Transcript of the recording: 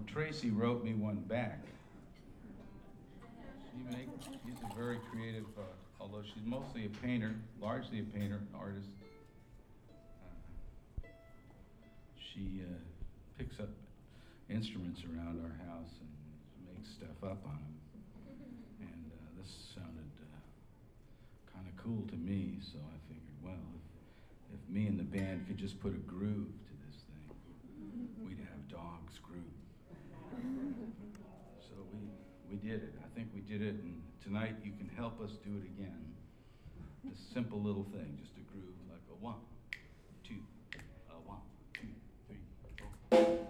Tracy wrote me one back. She's a very creative, although she's mostly a painter, largely a painter, an artist. She picks up instruments around our house and makes stuff up on them. And this sounded kind of cool to me, so I figured, well, if me and the band could just put a groove to this thing, we'd have Dog's Groove. So we did it. I think we did it, and tonight you can help us do it again. This simple little thing, just a groove like a 1, 2, a 1, 2, 3, 4.